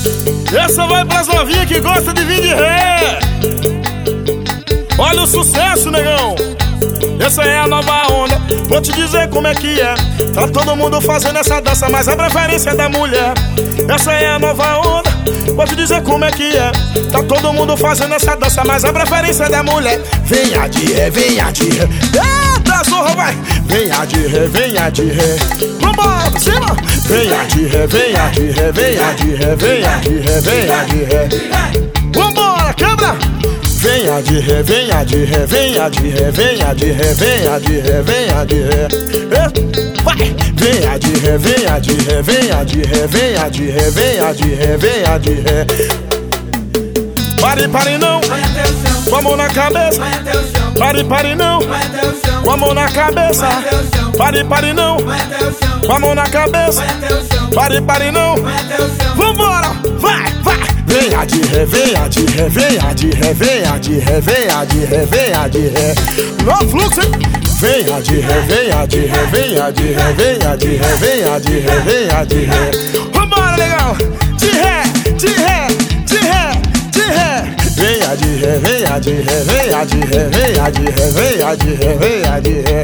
Essa vai pras novinhas que gostam de vir de ré. Olha o sucesso, negão. Essa é a nova onda, vou te dizer como é que é. Tá todo mundo fazendo essa dança, mas a preferência é da mulher. Essa é a nova onda, vou te dizer como é que é. Tá todo mundo fazendo essa dança, mas a preferência é da mulher. Venha de ré, venha de ré. Eita, zorra, vai! Venha de ré, venha de ré. Vambora, pra cima! Venha de ré, venha de ré, venha de ré, venha de ré, venha de ré. Vambora, quebra! Venha de ré, venha de ré, venha de ré, venha de ré, venha de ré, venha de ré. Vai! Venha de ré, venha de ré, venha de ré, venha de ré, venha de ré, venha de ré. Pare, pare não, com a mão na cabeça. Pare, pare não, com a mão na cabeça. Pare, pare não, com a mão na cabeça. Pare, pare não. Vambora, vai, vai. Venha de ré, venha de ré, venha de ré, venha de ré, venha de ré, venha de ré. No fluxo, hein? Venha de ré, venha de ré, venha de ré, venha de ré, venha de ré, venha de ré. Vambora, legal! De ré, de ré, de ré, de ré. Venha de ré, venha de ré, venha de ré, venha de ré, venha de ré, venha de ré.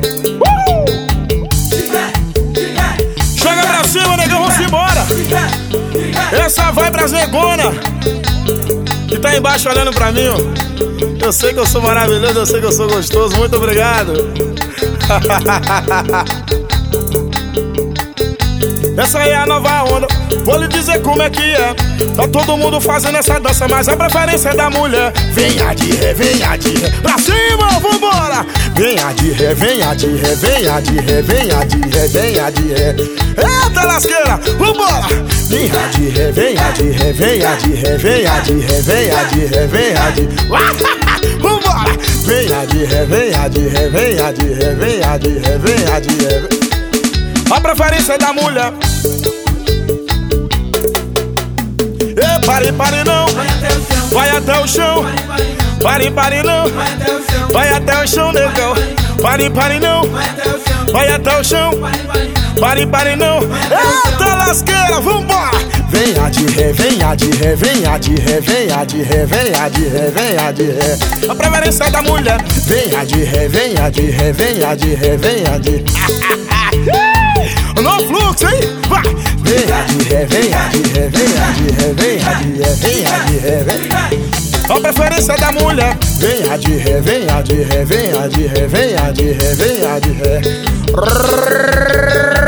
Chega pra cima, negão, vamos embora. Essa vai pra Zegona, que tá embaixo olhando pra mim, ó. Eu sei que eu sou maravilhoso, eu sei que eu sou gostoso. Muito obrigado. Essa aí é a nova onda, vou lhe dizer como é que é. Tá todo mundo fazendo essa dança, mas a preferência é da mulher. Venha de ré, venha de ré, pra cima, vambora. Venha de ré, venha de ré, venha de ré, venha de ré, venha de ré. Eita lasqueira, vambora. Venha de ré, venha de ré, venha de ré, venha de ré, venha de ré, venha de vambora. Venha de ré, venha de ré, venha de ré, venha de ré, venha de ré. A preferência é da mulher. E pare, pare não, vai até o chão. Pare, pare não, vai até o chão, negão. Pare, pare não, vai até o chão. Pare, pare não, eita lasqueira, vambora. Venha de ré, venha de ré, venha de ré, venha de ré, venha de ré, venha de ré. A preferência é da mulher. Venha de ré, venha de ré, venha de ré, venha de no fluxo, hein? Vai! Venha de ré, venha de ré, venha de ré, venha de ré, venha de ré, venha. A preferência é da mulher. Venha de ré, venha de ré, venha de ré, venha de ré, venha de ré.